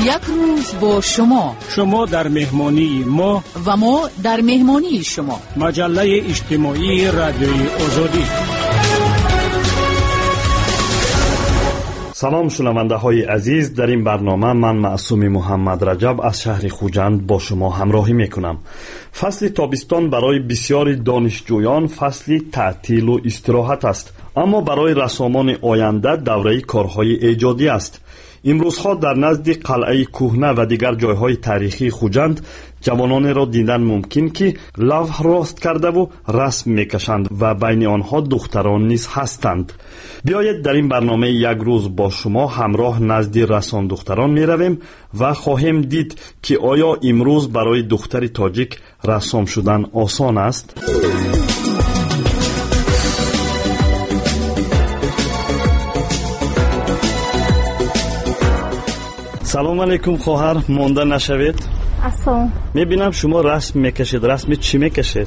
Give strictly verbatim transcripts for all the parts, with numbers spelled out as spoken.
یک روز با شما، شما در مهمانی ما و ما در مهمانی شما. مجله اجتماعی رادیوی آزادی. سلام شنونده های عزیز، در این برنامه من معصوم محمد رجب از شهر خوجند با شما همراهی میکنم. فصل تابستان برای بسیاری دانشجویان فصل تعطیل و استراحت است، اما برای رسامان آینده دوره کارهای ایجادی است. امروزها در نزد قلعه کهنه و دیگر جایهای تاریخی خوجند جوانان را دیدن ممکن که لوح راست کرده و رسم میکشند و بین آنها دختران نیز هستند. بیایید در این برنامه یک روز با شما همراه نزد رسام دختران می رویم و خواهیم دید که آیا امروز برای دختر تاجیک رسام شدن آسان است؟ سلام علیکم خواهر، مانده نشوید. السلام. میبینم شما رسم میکشید. رسم چی میکشید؟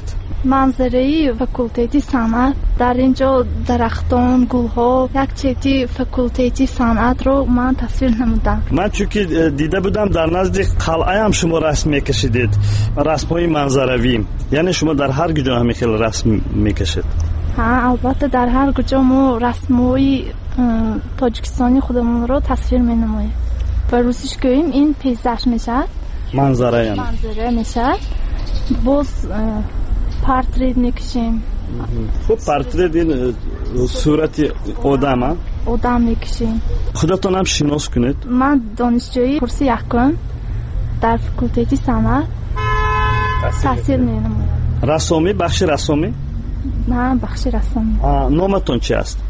منظره فاکولته صنعت. در اینجا درختان، گلها، یک چیتی فاکولته صنعت رو من تصویر نمودم. من چونکه دیده بودم در نزد قلعه هم شما رسم میکشیدید، رسم های منظروی، یعنی شما در هر جا همین خیلی رسم میکشید؟ ها، البته در هر جا ما رسم‌های تاجیکستانی خودمون رو تصویر مینماییم. و روزش گوییم این پیزدش میشه، منظره یعنی منظره میشه. باز پورتریت میکشیم. خب پورتریت این صورت آدم آدم میکشیم. خودتون هم شناس کنید. من دانشجوی کورس یکم در فاکولته صنعت تحصیل میکنم. رسامی، بخش رسامی؟ نه، بخش رسامی. نامتون چی است؟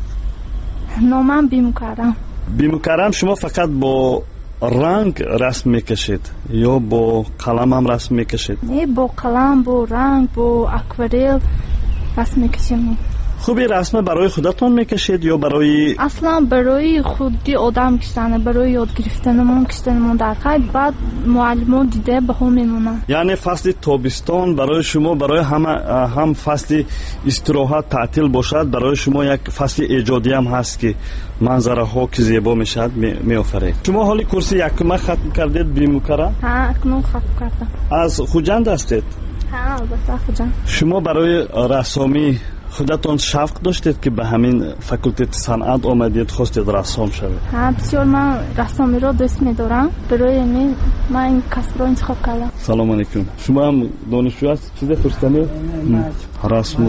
نامم بیمکرم. بیمکرم. شما فقط با رنگ رسم میکشید یا با قلم هم رسم میکشید؟ نه، با قلم، با رنگ، با اکوارل رسم میکشیم. خوبی رسم برای خودتون میکشید یا برای اصلا برای خودی آدم کشتن، برای یاد گرفتنمون کشتنمون در خیلی بعد معلمان دیده به هم میمونن. یعنی فصل تابستان برای شما برای هم هم فصل استراحت تعطیل باشد، برای شما یک فصل ایجادی هم هست که منظره ها که زیبا میشد میآفرید. شما حالی کورس یکم ختم کردید بیمکرم؟ ها، اکنون ختم کردم. از خوجند هستید؟ ها، البته خوجند. شما برای رسامی خودتون شوق داشتید که به همین فاکولته صنعت آمدید، خواستید رسام شوید؟ ها، بسیار من رسامی را دوست می‌دارم. برای همین من این کسب را انتخاب کردم. سلام علیکم. شما هم دانشجو هست؟ چیز پرسیدنی؟ رسم.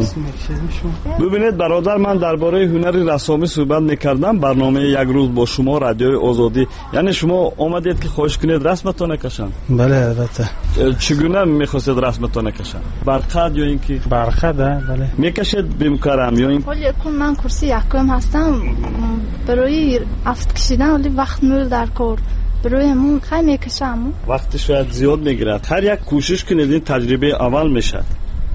ببینید برادر، من درباره هنر رسامی صحبت می‌کردم. برنامه یک روز با شما رادیوی آزادی، یعنی شما آمدید که خواهش کنید رسمتون نکشن؟ بله البته. چگونه می‌خواستید رسمتون نکشن؟ برقد یا اینکه برقد؟ بله. میکشید بیمکرم یا این؟ ولی اکنون من کورس یکم هستم، برای افت کشیدن ولی وقت نول در کار، برای همون خیلی میکشم. وقتی شاید زیاد میگیرد. هر یک کوشش کنید این تجربه اول میشد.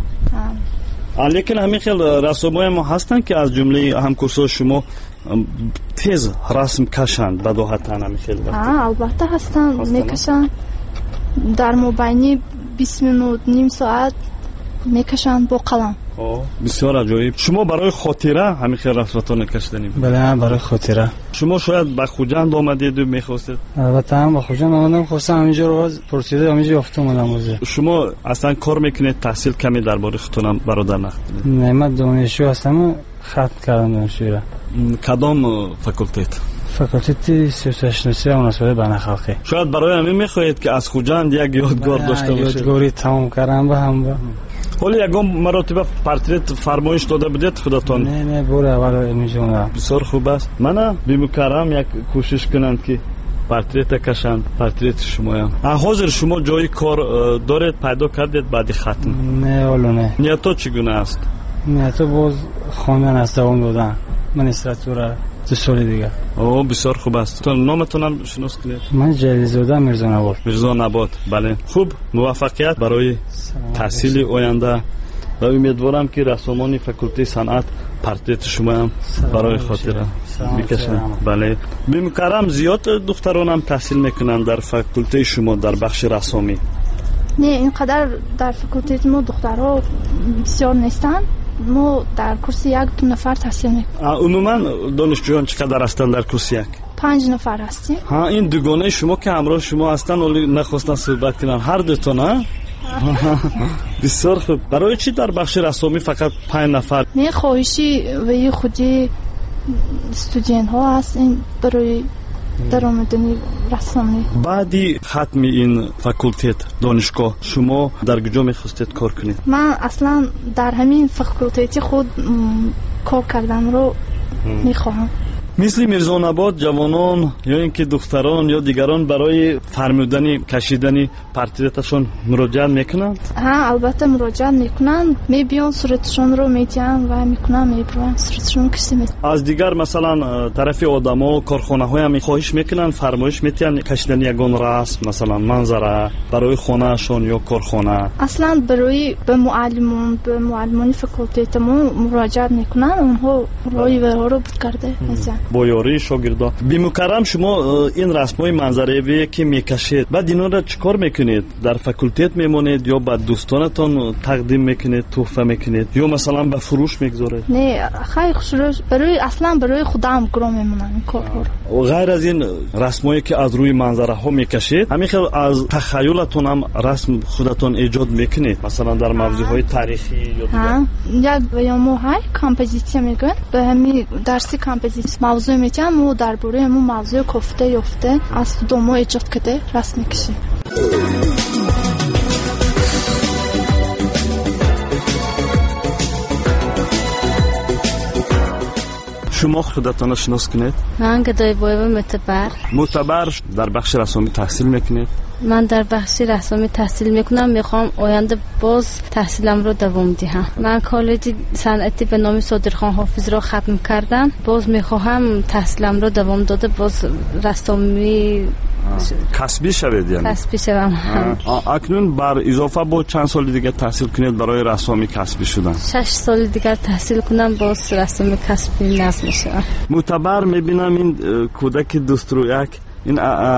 لیکن همین خیلی رسامای ما هستن که از جمله همکورسای شما تیز رسم کشند بداهتن. همین خیلی وقت البته هستن میکشن، در مبینی بیست منوت نیم ساعت میکشن با قلم. بسیار عجایب. شما برای خاطره همین خیلی رسمتون کشیدین؟ بله، برای خاطره. شما شاید به خوجند آمدید و میخواستید؟ البته هم به خوجند آمدم، خواستم همینجا رو پرسیده همینجا یافتم اومدم. شما اصلا کار میکنید؟ تحصیل کمی درباره خودتون برادر نخواهید؟ نه، من دانشجو هستم، ختم کردم دانشجویی را. کدام فاکولته؟ فاکولته سیاست شناسی و مناسبات بین خلقی. شاید برای همین میخواهید که از خوجند یک یادگار داشته باشید؟ یادگاری تمام کردم به هم با. حالا یکم مراتب پورتریت فرمایش داده بدید خودتون؟ نه نه، بور اول اینجا. بسیار خوب است. من بیمکرم یک کوشش کنم که پورتریت کشند، پورتریت شما هم. حاضر شما جای کار دارید پیدا کردید بعد ختم؟ نه والا نه. نیتو چگونه است؟ نیتو باز خواندن است، دوام دادن، منستراتور دو سال دیگه. اوه بسیار خوب است. تو نامتون هم شناس کنید؟ من جلیل‌زاده میرزا نبات. میرزا نبات. بله. خوب، موفقیت برای تحصیل آینده و امیدوارم که رسامان فاکولته صنعت پورتریت شما هم برای خاطره میکشن. بله. بیمکرم زیاد دختران هم تحصیل میکنن در فاکولته شما در بخش رسامی؟ نه، اینقدر در فاکولته ما دخترها بسیار نیستن. ما در کورس یک دو نفر تحصیل میکنیم. عموما دانشجویان چقدر هستند در کورس یک؟ پنج نفر هستیم. ها این دوگانه شما که همراه شما هستن ولی نخواستن صحبت کنن هر دو تا نه؟ بسیار خوب. برای چی در بخش رسامی فقط پنج نفر؟ نه خواهشی و خودی استودین ها هست این برای درآمدنی رسامی. بعدی ختم این فاکولتت دانشگاه شما در کجا میخواستید کار کنید؟ من اصلا در همین فاکولتت خود کار کردن رو میخواهم. مثل میرزان‌آباد جوانان یا اینکه دختران یا دیگران برای فرمودن کشیدن پارتریتشون مراجعت میکنند؟ ها البته مراجعت میکنند، میبیان صورتشون رو میدین و میکنن میبرن صورتشون کشیده. از دیگر مثلا طرف آدما کارخانه‌های هم خواهش میکنن فرمایش میتین کشیدن یگان رسم مثلا منظره برای خانه‌شون یا کارخانه. اصلا برای به معلمان به معلمان فاکولتتمون مراجعت میکنن، اونها رای و رو بود کرده مثلا با یاری شاگردا. بی مکرم شما این رسمای منظره‌ای که میکشید بعد اینا را چیکار میکنید؟ در فاکولتت میمونید یا به دوستانتون تقدیم میکنید، تحفه میکنید یا مثلا به فروش میگذارید؟ نه خیلی خوشروش برای اصلا برای خودم گرام میمونن کارها. و غیر از این رسمایی که از روی منظره ها میکشید همین از تخیلتون هم رسم خودتون ایجاد میکنید مثلا در موضوعهای تاریخی یا دیگه؟ یک بیامو های کامپوزیسیون میگن به همین درسی کامپوزیسیون موضوع میگم و درباره همون موضوع کفته یفته از دومو ایجاد کده رسم میکشیم. شما خودتان شناس کنید؟ من گدای بایو معتبر. معتبر در بخش رسامی تحصیل میکنید؟ من در بخش رسامی تحصیل میکنم، میخوام آینده باز تحصیلم رو دوام دهم. من کالج صنعتی به نام صادرخان حافظ رو ختم کردم، باز میخواهم تحصیلم رو دوام داده باز رسامی کسبی شوید یعنی؟ کسبی شوم. اکنون بر اضافه با چند سال دیگه تحصیل کنید برای رسامی کسبی شدن؟ شش سال دیگر تحصیل کنم باز رسامی کسبی نصب میشم. معتبر میبینم این کودک دوسترویک این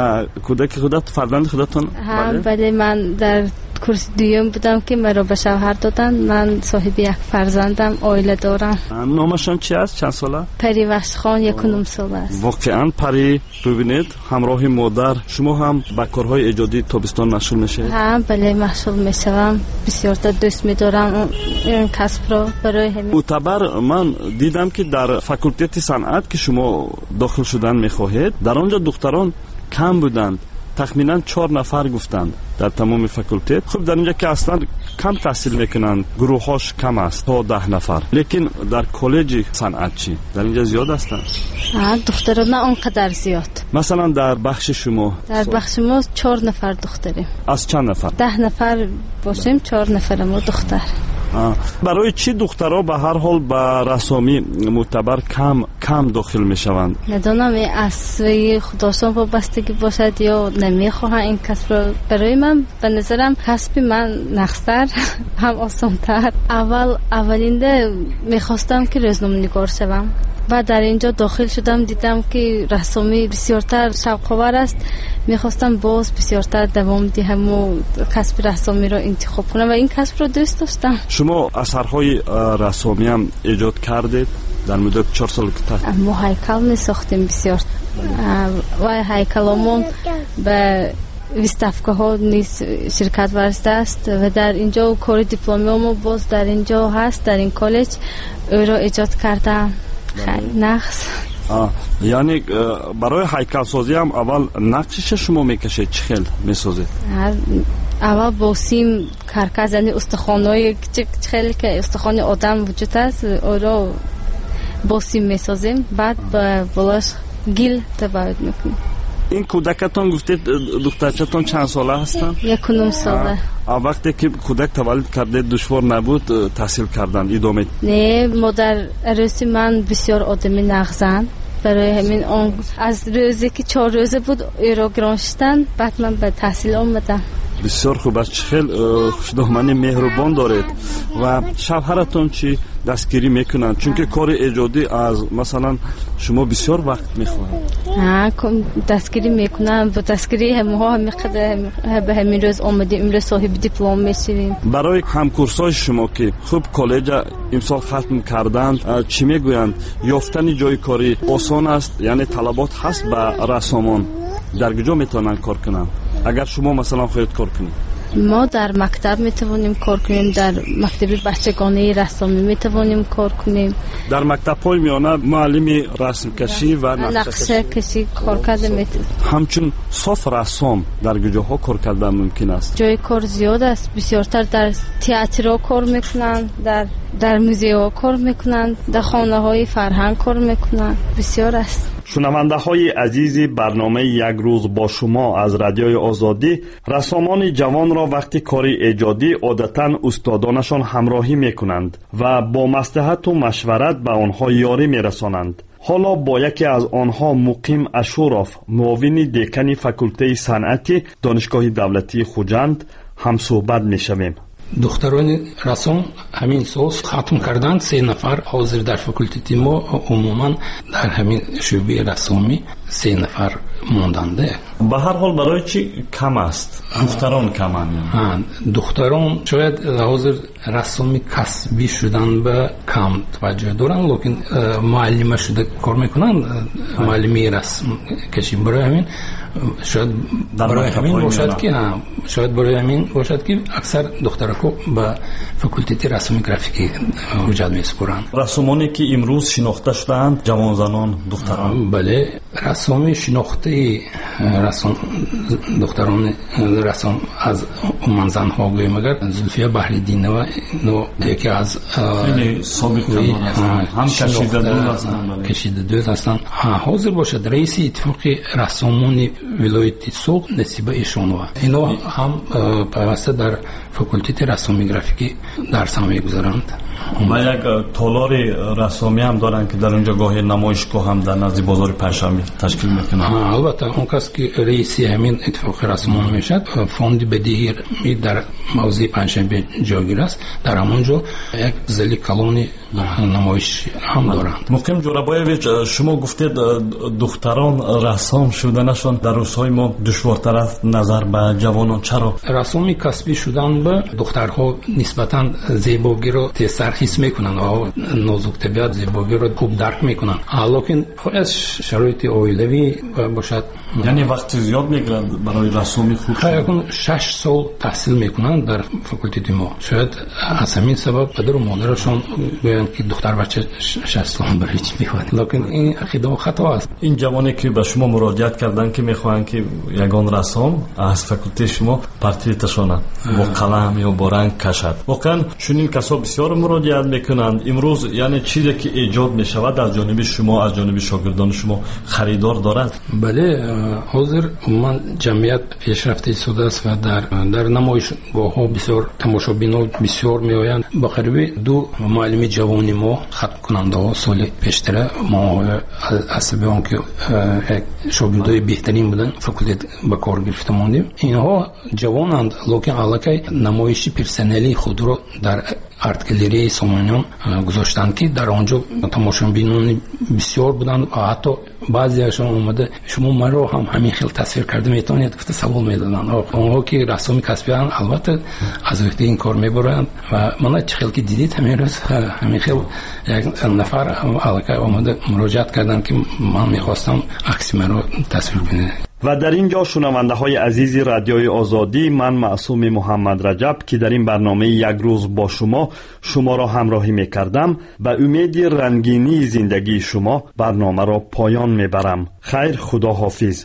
کودک خودت فرزند خودتون؟ بله بله من در کورس دوم بودم که مرا به شوهر دادن. من صاحب یک فرزندم، عائله دارم. نامشان چی است؟ چند ساله؟ پری وحش خان یک و نیم ساله است. واقعا پری ببینید همراه مادر شما هم با کارهای ایجادی تابستان مشغول میشید؟ ها بله مشغول میشم، بسیار تا دوست میدارم این کسب را. برای همین معتبر من دیدم که در فاکولتت صنعت که شما داخل شدن میخواهید در آنجا دختران کم بودند، تخمینا چهار نفر گفتند در تمام فاکولتت. خب در اینجا که اصلا کم تحصیل میکنند، گروهاش کم است تا ده نفر، لیکن در کالج صنعت چی در اینجا زیاد هستند؟ ها دختران نه اونقدر زیاد. مثلا در بخش شما در بخش ما چهار نفر دختریم. از چند نفر؟ ده نفر باشیم، چهار نفر ما دختر. آه. برای چی دخترها به هر حال به رسامی معتبر کم کم داخل میشوند؟ ندانم این اصلی خداشان وابستگی باشد یا نمیخواهن این کسب را. برای من به نظرم کسب من نخستر هم آسانتر. اول اولینده میخواستم که روزنامه‌نگار شوم و در اینجا داخل شدم دیدم که رسامی بسیارتر شوق‌آور است، میخواستم باز بسیارتر دوام دهم و کسب رسامی را انتخاب کنم و این کسب را دوست داشتم. شما اثرهای رسامی هم ایجاد کردید در مدت چهار سال که ما هیکل میساختیم بسیار و هیکلمون به ویستافکه ها نیز شرکت ورزده است و در اینجا کار دیپلمی باز در اینجا هست، در این کالج او را ایجاد کردم. خیلی نقص. یعنی برای هیکل سازی هم اول نقشش شما میکشید چه خیل میسازید؟ اول با سیم کرکز یعنی استخوان‌های کچک خیلی که استخوان آدم وجود است او را با سیم میسازیم، بعد با بلاش گیل تباید میکنیم. این کودکتان گفتید دخترچتان چند ساله هستن؟ یک و نیم ساله. وقتی که کودک تولد کرده دشوار نبود تحصیل کردن ادامه؟ نه مادر عروسی من بسیار آدمی نغزن، برای همین اون از روزی که چهار روزه بود او را گرانشتن، بعد من به تحصیل آمدم. بسیار خوب است. خیلی خوشدامنی مهربان دارید و شوهرتون چی دستگیری میکنند؟ چون که کار ایجادی از مثلا شما بسیار وقت میخواهد. ها دستگیری میکنم. با دستگیری همه میخواد به همین روز آمدیم، امروز صاحب دیپلم میشیم. برای همکورسای شما که خوب کالج امسال ختم کردند چی میگویند؟ یافتن جای کاری آسان است؟ یعنی طلبات هست به رسامان؟ در کجا میتونن کار کنن اگر شما مثلا خودت کار کنید؟ ما در مکتب میتوانیم کار کنیم، در مکتب بچگانه رسامی میتوانیم کار کنیم. در مکتب های میانه معلم رسم کشی و نقشه کشی کار کرده میتونیم. همچون صاف رسام در کجاها کار کردن ممکن است؟ جای کار زیاد است. بسیارتر در تئاتر کار میکنن، در در موزه کار میکنن، در خانه های فرهنگ کار میکنن. بسیار است. شنونده های عزیز برنامه یک روز با شما از رادیوی آزادی، رسامان جوان را وقتی کاری ایجادی عادتاً استادانشان همراهی میکنند و با مصلحت و مشورت به آنها یاری میرسانند. حالا با یکی از آنها مقیم اشوراف، معاون دکان فاکولته صنعتی دانشگاه دولتی خوجند هم صحبت میشویم. دختران رسام همین سال ختم کردند. سه نفر حاضر در فاکولته ما عموما در همین شعبه رسامی سه نفر ماندنده. به هر حال برای چی کم است؟ دختران کمند. دختران شاید حاضر رسامی کسبی شدن به کم توجه دارن، لیکن معلم شده کار میکنن. معلمی رسم کشی برای همین شاید برای همین باشد که شاید برای همین باشد که اکثر دخترها به فاکولته رسم گرافیکی حجت میسپرند. رسامانی که امروز شناخته شدند جوان زنان دختران. بله، رسامی شناخته رسام دختران رسام از عمان زنها گویم اگر زلفیه بحریدین و نو یکی از خیلی سابقه هم کشیده دو هستند. کشیده دو هستند. حاضر باشد رئیس اتفاق رسامان ولایت سوق نصیبه ایشون و اینا هم پیوسته در فاکولته رسامی گرافیکی درس هم میگذارند. و یک تالار رسامی هم دارن که در اونجا گاهی نمایشگاه هم در نزد بازار پنجشنبه تشکیل میکنن. البته اون کس که رئیس همین اتفاق رسامان میشد فوند بدهی می در موضع پنجشنبه جاگیر است. در همونجا یک زلی کلونی نمایش هم دارند. مقیم جورابایویچ، شما گفتید دختران رسام شدنشان در روزهای ما دشوارتر است نظر به جوانان. چرا؟ رسامی کسبی شدن به دخترها نسبتاً زیبایی رو تیزتر حس میکنن و نازک طبیعت زیبایی رو خوب درک میکنن. لیکن باید شرایط عائلوی باشد. یعنی وقت زیاد میگیرد برای رسامی خوب شدن. شش سال تحصیل میکنن در فاکولته ما. شاید از همین سبب پدر و مادرشون گویند که دختر بچه شش سال برای چی میخواد. لیکن این خدا خطا است. این جوانی که به شما مراجعت کردن که میخوان که یگان رسام از فاکولته شما پورتریتشون با قلم یا با رنگ کشد. واقعا چنین کسا بسیار مراجعت میکنند. امروز یعنی چیزی که ایجاد میشود از جانب شما، از جانب شاگردان شما خریدار دارد؟ بله، حاضر من جمعیت پیشرفته شده است و در در نمایشگاه ها بسیار تماشابینان بسیار میآیند. با قریب دو معلم جوانی ما ختم کننده ها سال پیشتر ما حسب آن که شاگردای بهترین بودن فاکولته به کار گرفته ماندیم. اینها جوانند لیکن علاقه نمایشی پرسنلی خود را در آرت گالری سامانیان گذاشتند که در آنجا تماشابینان بسیار بودند و حتی بعضیشون اومده شما من رو هم همین خیلی تصویر کرده میتونید گفته سوال میدادن. اونها که رسامی کسبی هستند البته از وقتی این کار میبرند و من چه خیلی که دیدید همین روز همین خیلی یک نفر علاقه اومده مراجعت کردن که من میخواستم عکس من رو تصویر ببینید. و در اینجا شنونده های عزیز رادیوی آزادی، من معصوم محمد رجب که در این برنامه یک روز با شما شما را همراهی می کردم به امید رنگینی زندگی شما برنامه را پایان می برم. خیر، خدا حافظ.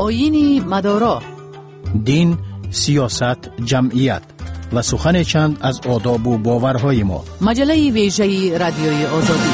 آیین مدارا، دین، سیاست، جمعیت و سخن چند از آداب و باورهای ما. مجله ویژه رادیوی آزادی.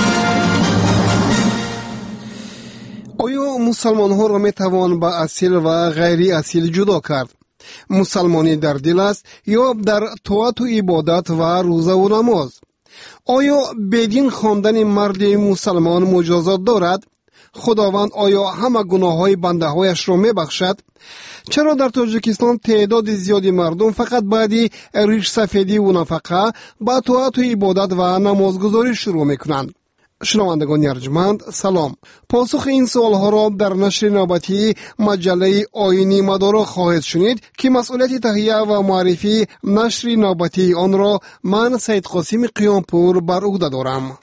آیا مسلمان ها را می توان با اصیل و غیری اصیل جدا کرد؟ مسلمانی در دل است یا در طاعت و عبادت و روزه و نماز؟ آیا بدین خواندن مرد مسلمان مجازات دارد؟ خداوند آیا همه گناه های بنده هایش را می بخشد؟ چرا در تاجیکستان تعداد زیادی مردم فقط بعدی ریش سفیدی و نفقه با طاعت و عبادت و نمازگزاری شروع می کنند؟ شنوندگان ارجمند سلام. پاسخ این سوال ها را در نشر نوبتی مجله آیین مدارا خواهید شنید که مسئولیت تهیه و معرفی نشر نوبتی آن را من سید قاسم قیامپور بر عهده دارم.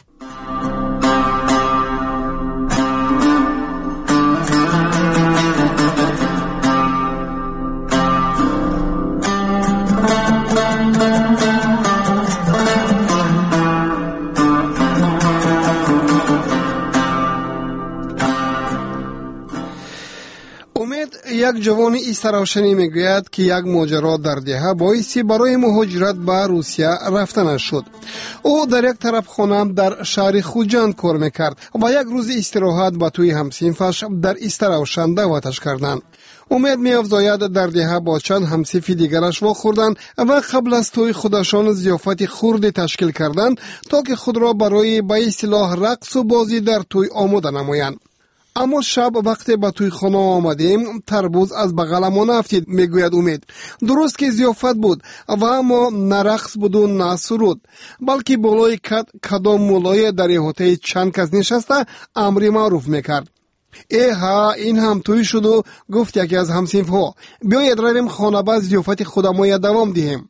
یک جوان ایستراوشنی میگوید که یک ماجرا در دهه باعثی برای مهاجرت به روسیه رفتنش شد. او در یک طرف خانه در شهر خوجند کار میکرد و یک روز استراحت با توی همسینفش در ایستراوشن دعوتش کردند. امید می‌افزاید در دهه با چند همسیف دیگرش واخوردند و قبل از توی خودشان ضیافت خرد تشکیل کردند تا که خود را برای به اصطلاح رقص و بازی در توی آماده نمایند. اما شب وقتی به توی خانه آمدیم تربوز از بغلمان افتید، میگوید امید. درست که ضیافت بود و اما نه رقص بود و نه سرود، بلکه بالای کد کدام مولای در احاطه چند کس نشسته امری معروف میکرد. ای ها این هم توی شد و گفت یکی از همسینف ها بیاید رویم خانه با ضیافت خودمای دوام دهیم.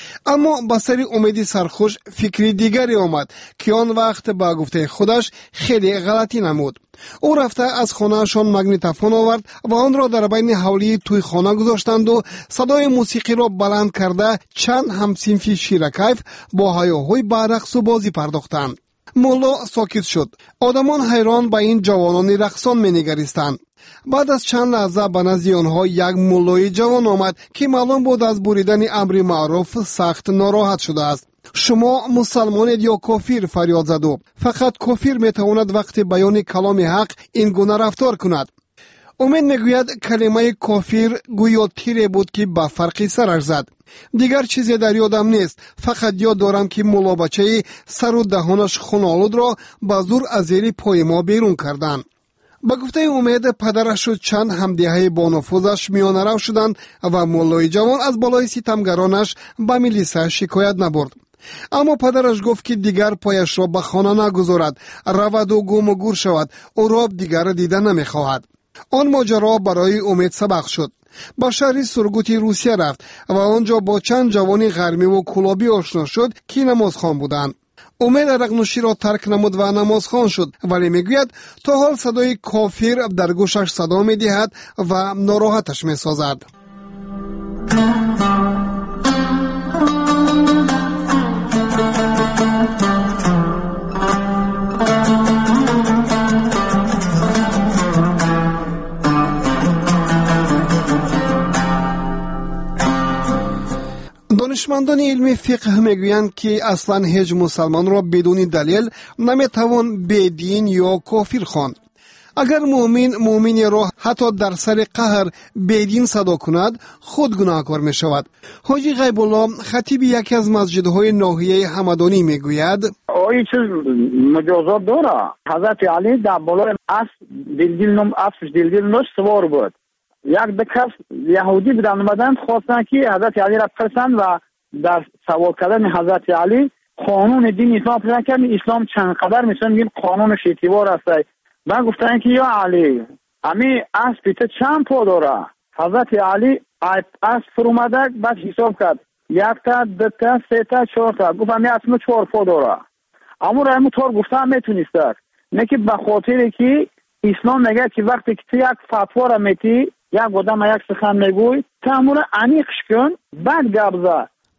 اما با سر امیدی سرخوش فکری دیگری آمد که آن وقت با گفته خودش خیلی غلطی نمود. او رفته از خانهشان مگنیتوفون آورد و آن را در بین حولی توی خانه گذاشتند و صدای موسیقی را بلند کرده چند همسینفی شیرکیف با هیاهوی به رقص و بازی پرداختند. مولا ساکت شد. آدمان حیران به این جوانان رقصان می‌نگریستند. بعد از چند لحظه به نزد آنها یک مولای جوان آمد که معلوم بود از بریدن امر معروف سخت ناراحت شده است. شما مسلمانید یا کافر؟ فریاد زد او. فقط کافر میتواند وقتی بیان کلام حق این گونه رفتار کند. امید میگوید کلمه کافر گویا تیری بود که به فرقی سرش زد. دیگر چیزی در یادم نیست، فقط یاد دارم که مولا بچه سر و دهانش خونالود را با زور از زیر پای ما بیرون کردند. با گفته امید پدرش و چند همدیهه با نفوذش میانه رو شدند و مولای جوان از بالای ستمگرانش به میلیسه شکایت نبرد. اما پدرش گفت که دیگر پایش را به خانه نگذارد، رود و گم و گور شود، او را دیگر دیده نمیخواهد. آن ماجرا برای امید سبق شد. به شهر سورگوتی روسیه رفت و آنجا با چند جوانی غرمی و کلابی آشنا شد که نمازخوان بودند. امید رقنوشی را ترک نمود و نمازخوان شد، ولی میگوید تا حال صدای کافر در گوشش صدا میدهد و ناراحتش میسازد. دانشمندان علمی فقه میگویند که اصلا هیچ مسلمان را بدون دلیل نمیتوان بدین یا کافر خواند. اگر مؤمن مؤمنی را حتی در سر قهر بدین صدا کند خود گناهکار می شود. حاجی غیب الله خطیب یکی از مسجدهای ناحیه همدانی میگوید این چیز مجازات داره. حضرت علی در بالای اسب دلگیر نم اسبش دلگیر نوش سوار بود. یک دکس یهودی بودن اومدن خواستن که حضرت علی را بپرسند و در سوال کردن حضرت علی قانون دین اسلام پیدا کردن. اسلام چند قدر میشن میگن قانونش اعتبار است. من گفتن که یا علی امی اسب تو چند پا داره؟ حضرت علی اسب فرومده بعد حساب کرد یک تا دو تا سه تا چهار تا. گفت امی اسب چهار پا داره. اما را همون طور گفتن میتونیست نه که به خاطر که اسلام میگه که وقتی که تو یک فتوا را میتی یک آدم یک سخن میگوی تعامل عمیقش کن بعد گپ زن.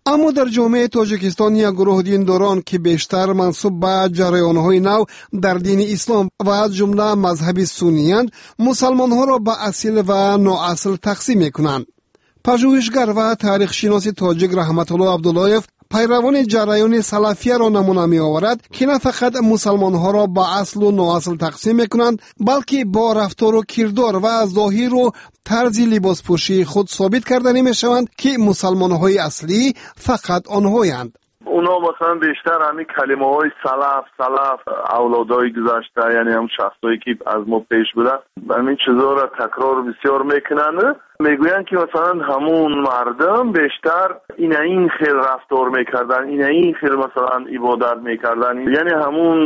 اما در جامعه تاجیکستان یک گروه دینداران که بیشتر منسوب به جریان‌های نو در دین اسلام و از جمله مذهب سنی‌اند، مسلمان‌ها را به اصیل و نااصل تقسیم می‌کنند. پژوهشگر و تاریخ شناس تاجیک رحمت الله عبداللهیف پیروان جریان سلفیه را نمونه می آورد که نه فقط مسلمان ها را با اصل و نااصل تقسیم می کنند، بلکه با رفتار و کردار و ظاهر و طرز لباس پوشی خود ثابت کرده می شوند که مسلمان های اصلی فقط آنهایند. اونا مثلا بیشتر همین کلمه های سلف سلف اولادای گذشته، یعنی هم شخصایی که از ما پیش بودن، همین چیزا را تکرار بسیار میکنن. میگوین که مثلا همون مردم بیشتر این این خیل رفتار میکردن، این این خیل مثلا عبادت میکردن، یعنی همون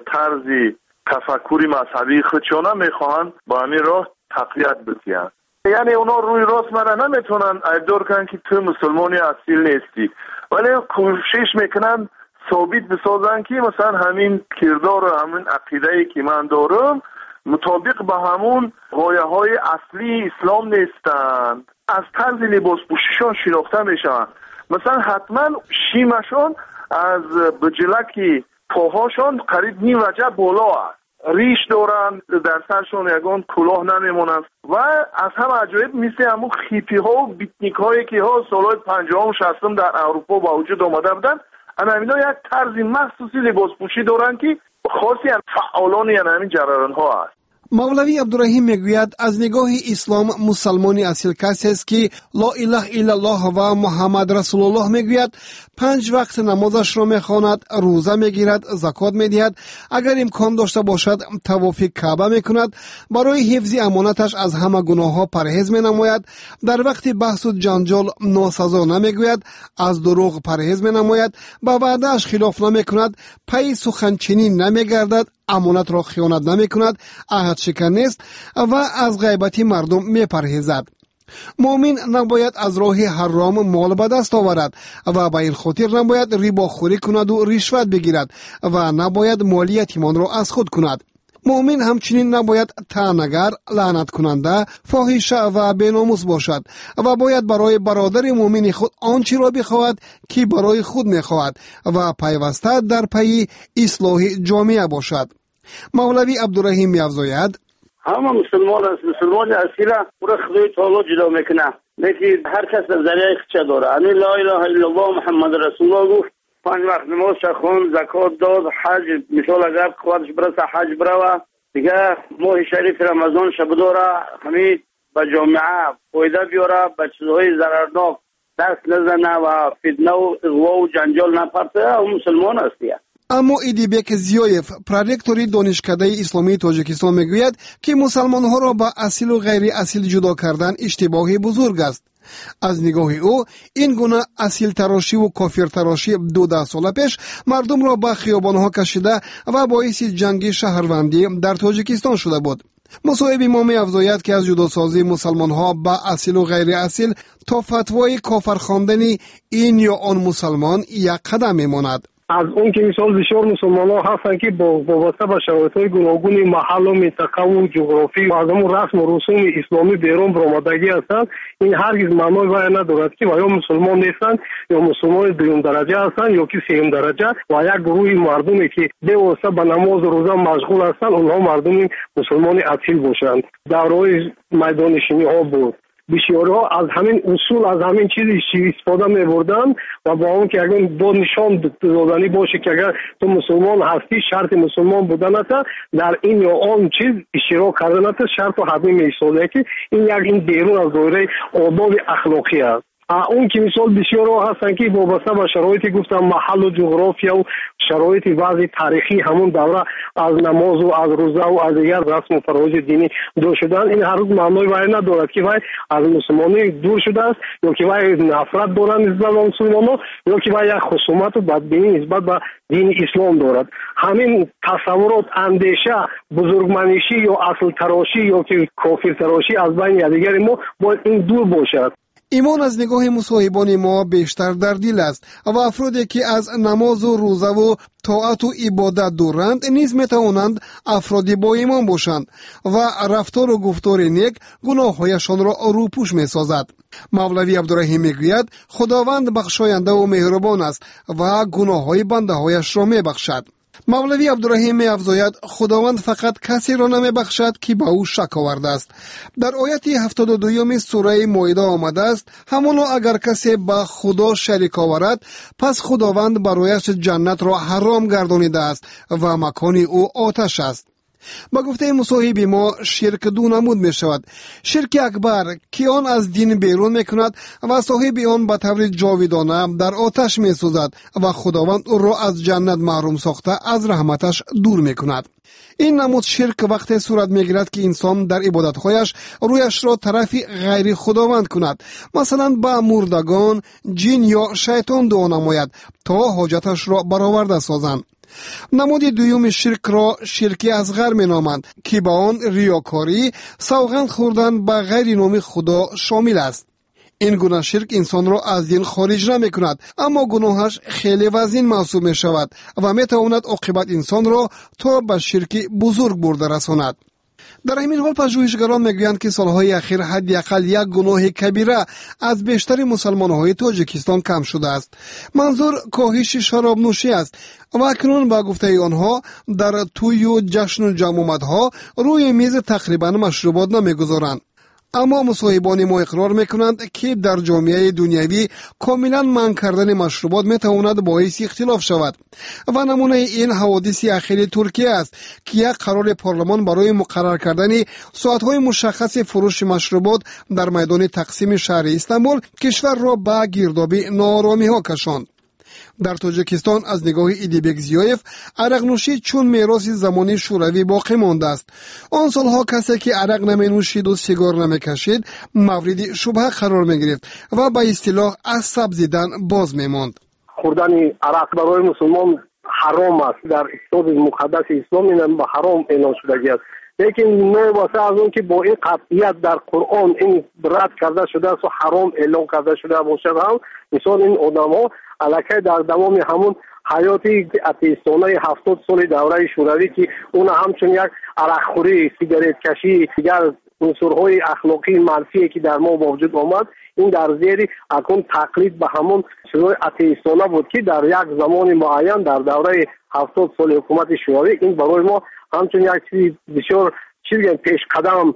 طرزی تفکری مذهبی خودشون میخواهند با همین راه تقویت بسیار. یعنی اونا روی راست مرا نمیتونن ادعا کنن که تو مسلمانی اصیل نیستی، ولی کوشش میکنن ثابت بسازن که مثلا همین کردار و همین عقیده‌ای که من دارم مطابق با همون غایه های اصلی اسلام نیستند. از طرز لباس پوشیشان شناخته میشن. مثلا حتما شیمشان از بجلک پاهاشان قریب نیم وجه بالا است. ریش دارن، در سرشون یگان کلاه نمیمونن و از هم عجایب مثل همون خیپی ها و بیتنیک هایی که ها سالهای پنجاه و شصتم در اروپا با وجود آمده بودن، همینا یک طرز مخصوصی لباس پوشی دارن که خاصی از فعالان یعنی همین جریان ها است. مولوی عبدالرحیم میگوید از نگاه اسلام مسلمانی اصیل کسی است که لا اله الا الله و محمد رسول الله میگوید، پنج وقت نمازش را میخواند، روزه میگیرد، زکات میدهد، اگر امکان داشته باشد طواف کعبه میکند، برای حفظ امانتش از همه گناه ها پرهیز مینماید، در وقت بحث و جنجال ناسزا نمیگوید، از دروغ پرهیز مینماید، به وعده اش خلاف نمیکند، پی سخنچینی نمیگردد، امانت را خیانت نمی کند، عهد شکن نیست و از غیبت مردم می پرهیزد. مؤمن نباید از راه حرام مال به دست آورد و به این خاطر نباید ربا خوری کند و رشوت بگیرد و نباید مال یتیمان را از خود کند. مؤمن همچنین نباید طعنه‌گر، لعنت کننده، فاحشه و بی‌ناموس باشد و باید برای برادر مؤمن خود آنچه را بخواهد که برای خود می‌خواهد و پیوسته در پی اصلاح جامعه باشد. مولوی عبدالرحیم می‌افزاید: همه مسلمان است، مسلمان اصیل او را خدای تعالی جدا میکنه، لیکن هر کس نظریه خودش داره. یعنی لا اله الا الله محمد رسول الله گفت، پنج وقت نماز خون، زکات داد، حج مثال اگر خودش برسه حج بروه، دیگه ماه شریف رمضان شب داره، همین به جامعه فایده بیاره، به چیزهای ضررناک دست نزنه و فتنه و اغوا و جنجال نپرسه، او مسلمان است. اما ایدیبک زیایف، پرورکتوری دانشکده اسلامی تاجیکستان میگوید که مسلمان ها را به اصیل و غیر اصیل جدا کردن اشتباهی بزرگ است. از نگاه او این گونه اصیل تراشی و کافر تراشی دو ده سال پیش مردم را به خیابان ها کشیده و باعث جنگ شهروندی در تاجیکستان شده بود. مصاحب ما می‌افزاید که از جداسازی مسلمان ها به اصیل و غیر اصیل تا فتوای کافر خواندن این یا آن مسلمان یک قدم میماند. از اون که مثال بسیار مسلمان ها هستن که با وابسته به شرایط های گوناگون محل و منطقه و جغرافی و از اون رسم و رسوم اسلامی بیرون برآمدگی هستند، این هرگز معنای وای ندارد که یا مسلمان نیستند یا مسلمان دوم درجه هستند یا که سوم درجه و یک گروه مردمی که به واسطه به نماز و روزه مشغول هستند اونها مردم مسلمان اصیل باشند. دورهای میدان شینی ها بود، بسیارها از همین اصول از همین چیزی استفاده می‌بردند و با اون که اگر دو نشان دادنی باشه که اگر تو مسلمان هستی شرط مسلمان بودن است، در این یا آن چیز اشتراک کردن است، شرط و حتمی می‌سازه که این یک این بیرون از دایره آداب اخلاقی است. اون که مثال بسیار هستن که وابسته به شرایط گفتم محل و جغرافیا و شرایط وضع تاریخی همون دوره از نماز و از روزه و از دیگر رسم و فراز دینی دور شدن، این هر روز معنای وای ندارد که وای از مسلمانی دور شده است یا که وای نفرت دارن نسبت به مسلمانان یا که وای یک خصومت و بدبینی نسبت به دین اسلام دارد. همین تصورات، اندیشه، بزرگمنشی یا اصل تراشی یا که کافر تراشی از بین دیگر ما باید این دور باشد. ایمان از نگاه مصاحبان ما بیشتر در دل است و افرادی که از نماز و روزه و طاعت و عبادت دورند نیز میتوانند افرادی با ایمان باشند و رفتار و گفتار نیک گناههایشان را روپوش میسازد. مولوی عبدالرحیم میگوید خداوند بخشاینده و مهربان است و گناههای بنده هایش را میبخشد. مولوی عبدالرحیم می افزاید خداوند فقط کسی را نمی بخشد که به او شک آورده است. در آیت هفتاد و دو سوره مائده آمده است همانا اگر کسی به خدا شریک آورد پس خداوند برایش جنت را حرام گردانیده است و مکان او آتش است. با گفته مصاحب ما شرک دو نمود می شود. شرک اکبر که آن از دین بیرون می کند و صاحب آن به طور جاویدانه در آتش می سوزد و خداوند او را از جنت محروم ساخته از رحمتش دور می کند. این نمود شرک وقتی صورت می گیرد که انسان در عبادتهایش رویش را طرف غیر خداوند کند، مثلا با مردگان، جن یا شیطان دعا نماید تا حاجتش را برآورده سازند. نمود دوم شرک را شرک اصغر می نامند که با آن ریاکاری، سوگند خوردن به غیر نام خدا شامل است. این گناه شرک انسان را از دین خارج نمی کند اما گناهش خیلی وزین محسوب می شود و می تواند عاقبت انسان را تا به شرک بزرگ برده رساند. در همین حال پژوهشگران میگویند که سالهای اخیر حداقل یک گناه کبیره از بیشتر مسلمان‌های تاجیکستان کم شده است. منظور کاهش شراب نوشی است و اکنون با گفته آنها در توی و جشن و جمع آمدها روی میز تقریبا مشروبات نمیگذارند. اما مصاحبان ما اقرار میکنند که در جامعه دنیوی کاملا منع کردن مشروبات میتواند باعث اختلاف شود و نمونه این حوادث اخیر ترکیه است که یک قرار پارلمان برای مقرر کردن ساعتهای مشخص فروش مشروبات در میدان تقسیم شهر استانبول کشور را به گرداب ناآرامی ها کشاند. در تاجیکستان از نگاه ایدیبک زیایف عرق نوشی چون میراث زمانی شوروی باقی مانده است. آن سالها کسی که عرق نمی نوشید و سیگار نمی کشید مورد شبهه قرار می گرفت و به اصطلاح عصب زدن باز می ماند. خوردن عرق برای مسلمان حرام است. در کتاب مقدس اسلام این به حرام اعلان شده است. لیکن نو واسه از اون که با این قطعیت در قرآن این رد کرده شده است و حرام اعلان کرده شده باشد هم مثال این آدم ها علاقه در دوام همون حیاتی اتیستانه هفتاد سال دوره شوروی که اون همچون یک عرقخوری، سیگارت کشی، دیگر عنصرهای اخلاقی منفی که در ما وجود آمد این در زیر اکن تقلید به همون چیزهای اتیستانه بود که در یک زمان معین در دوره هفتاد سال حکومت شوروی این برای ما همچون یک چیز بسیار چیز پیش قدم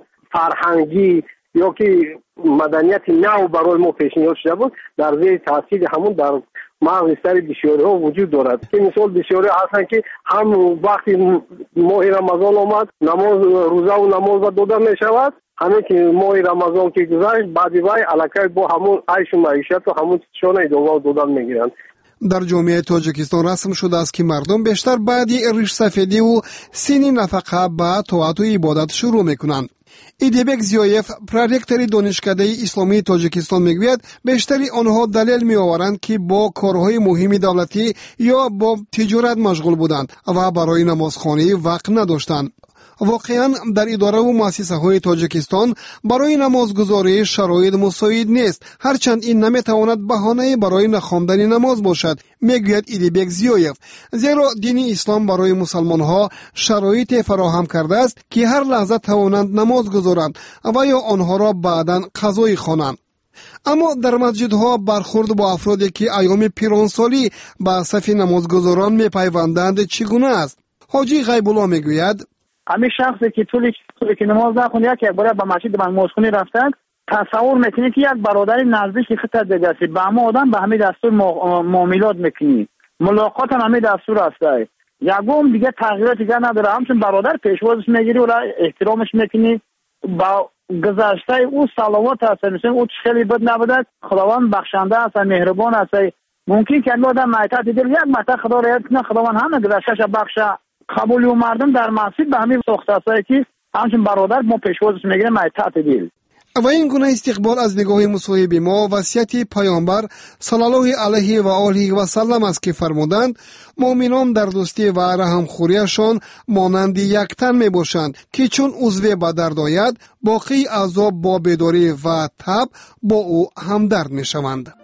فرهنگی یا که مدنیت نو برای ما پیشنهاد شده بود در زیر تاثیر همون در مغز سر بسیاری ها وجود دارد که مثال بسیاری هستن که هم وقتی ماه رمضان آمد نماز روزه و نماز داده می شود همه که ماه رمضان که گذشت بعدی وای علاقه با همون عیش و معیشت و همون چیزهای دوام دادن می گیرند. در جامعه تاجیکستان رسم شده است که مردم بیشتر بعدی ریش سفیدی و سینی نفقه به طاعت و عبادت شروع میکنند. ایدیبک زیایف پروریکتور دانشکده اسلامی تاجیکستان میگوید بیشتری آنها دلیل میآورند که با کارهای مهم دولتی یا با تجارت مشغول بودند و برای نمازخوانی وقت نداشتند. واقعا در اداره و مؤسسه های تاجیکستان برای نمازگزاری شرایط مساعد نیست، هرچند این نمیتواند بهانه برای نخواندن نماز باشد، میگوید ایدیبک زیایف، زیرا دین اسلام برای مسلمان ها شرایط فراهم کرده است که هر لحظه توانند نماز گزارند و یا آنها را بعداً قضایی خوانند. اما در مسجدها برخورد با افرادی که ایام پیرانسالی به صف نمازگزاران میپیوندند چگونه است؟ حاجی غیب‌الله میگوید همین شخصی که طولی طولی که نماز نخونده یک بار به مسجد به نمازخونی رفتن تصور میکنی که یک برادر نزدیک خطت دیگه است به همه آدم به همین دستور معاملات میکنی ملاقات هم همین دستور است یکم دیگه تغییرات دیگه نداره همچون برادر پیشوازش میگیری و احترامش میکنی با گذشته او صلوات هست مثلا او خیلی بد نبوده خداوند بخشنده است مهربان است ممکن که آدم معتاد دل یک مت خدا را نه خداوند همه گذشتهش بخشه قبولی و مردم در مسجد به همین ساخته‌ای که همچون برادر ما پیشوازش میگیره معتاد دل و این گونه استقبال از نگاه مصاحب ما وصیت پیامبر صلی الله علیه و آله و سلم است که فرمودند مؤمنان در دوستی و رحمخوریشان مانند یک تن می باشند که چون عضو به درد آید باقی اعضا با بیداری و تب با او همدرد می شوند.